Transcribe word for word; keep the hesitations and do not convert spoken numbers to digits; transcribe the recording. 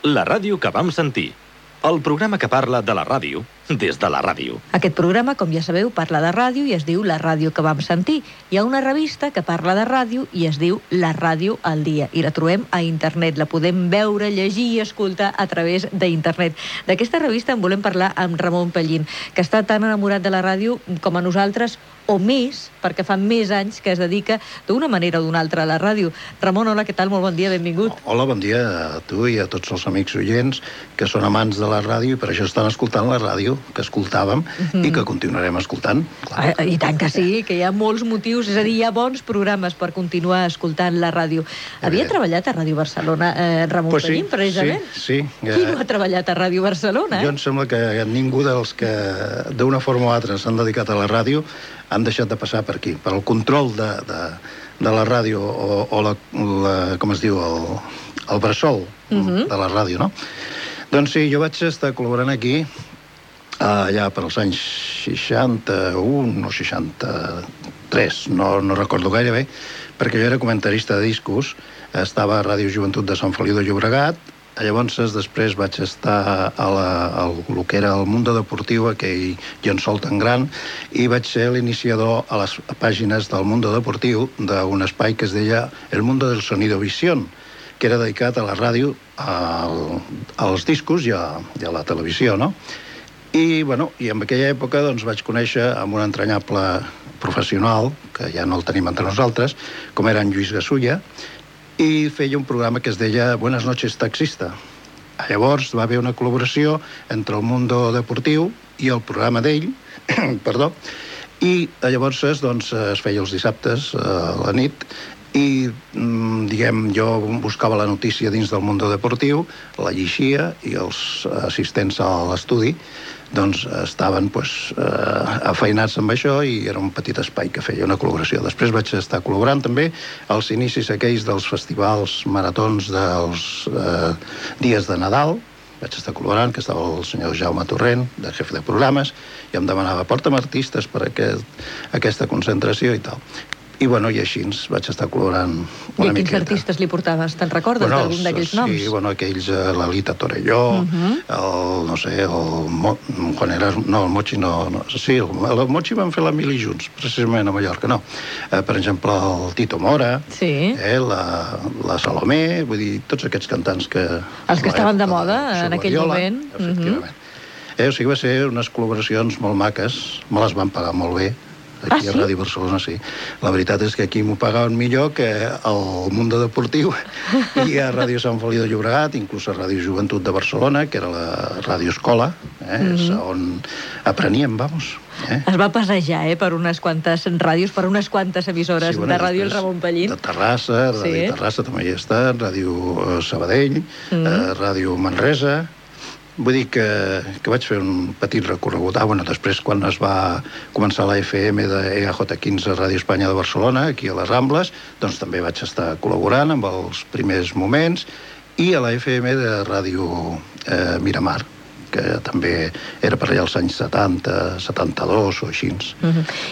La ràdio que vam sentir. El programa que parla de la ràdio des de la ràdio. Aquest programa, com ja sabeu, parla de ràdio i es diu La ràdio que vam sentir. Hi ha una revista que parla de ràdio i es diu La ràdio al dia. I la trobem a internet. La podem veure, llegir i escoltar a través d'internet. D'aquesta revista en volem parlar amb Ramon Pallín, que està tan enamorat de la ràdio com a nosaltres, o més, perquè fa més anys que es dedica d'una manera o d'una altra a la ràdio. Ramon, hola, què tal? Molt bon dia, benvingut. Hola, bon dia a tu i a tots els amics oients que són amants de la ràdio i per això estan escoltant la ràdio que escoltàvem mm-hmm. i que continuarem escoltant. Ah, I tant que sí, que hi ha molts motius, és a dir, hi ha bons programes per continuar escoltant la ràdio. Havia treballat a Ràdio Barcelona, eh, Ramon pues Pallín, sí, precisament? Sí, sí. Qui no ha treballat a Ràdio Barcelona? Eh? Jo em sembla que ningú dels que d'una forma o altra s'han dedicat a la ràdio han deixat de passar per aquí, per el control de, de, de la ràdio o, o la, la, com es diu, el, el bressol uh-huh. de la ràdio, no? Doncs sí, jo vaig estar col·laborant aquí allà per als anys seixanta-un o seixanta-tres, no, no recordo gaire bé, perquè jo era comentarista de discos, estava a Ràdio Joventut de Sant Feliu de Llobregat. Llavors, després vaig estar a la, al el que era el Mundo Deportiu, aquell llençol tan gran, i vaig ser l'iniciador a les pàgines del Mundo Deportiu d'un espai que es deia El Mundo del Sonido Visión, que era dedicat a la ràdio, al, als discos i a, i a la televisió, no? I, bueno, i en aquella època doncs, vaig conèixer amb un entranyable professional, que ja no el tenim entre nosaltres, com era en Lluís Gasulla, i feia un programa que es deia Buenas noches, taxista. Llavors va haver una col·laboració entre el Mundo Deportiu i el programa d'ell, perdó, i llavors doncs, es feia els dissabtes a la nit i, diguem, jo buscava la notícia dins del Mundo Deportiu, la llegia i els assistents a l'estudi doncs estaven pues, eh, afeinats amb això i era un petit espai que feia una col·laboració. Després vaig estar col·laborant també als inicis aquells dels festivals maratons dels eh, dies de Nadal. Vaig estar col·laborant, que estava el senyor Jaume Torrent, de jefe de programes, i em demanava, porta'm artistes per aquest, aquesta concentració i tal. I, bueno, i així vaig estar col·laborant una miqueta. I quins artistes li portaves? Te'n recordes bueno, d'algun d'aquells noms? Sí, bueno, aquells, l'Alita Torelló, uh-huh. el, no sé, el... Mo, quan era... No, el Mochi no... no sí, el, el Mochi van fer la mili junts, precisament a Mallorca, no. Eh, per exemple, el Tito Mora, sí. eh, la, la Salomé, vull dir, tots aquests cantants que... Els que estaven de moda en aquell moment. Efectivament. Uh-huh. eh, o sigui, va ser unes col·laboracions molt maques, me les van pagar molt bé, aquí ah, sí? A Ràdio Barcelona, sí. La veritat és que aquí m'ho pagaven millor que al Mundo Deportiu i a Ràdio Sant Feliu de Llobregat, inclús a Ràdio Joventut de Barcelona, que era la ràdio escola, eh, mm-hmm. on apreníem, vamos. Eh? Es va passejar, eh, per unes quantes ràdios, per unes quantes emissores sí, bueno, de Ràdio El Ramon Pallín. De Terrassa, Ràdio sí. Terrassa també hi ha estat, Ràdio Sabadell, mm. eh, Ràdio Manresa. Vull dir que, que vaig fer un petit recorregut. Ah, bueno, després, quan es va començar la F M de E A J quinze Ràdio Espanya de Barcelona, aquí a les Rambles, doncs també vaig estar col·laborant amb els primers moments, i a la F M de Ràdio eh, Miramar, que també era per allà als anys setanta, setanta-dos o així. Uh-huh.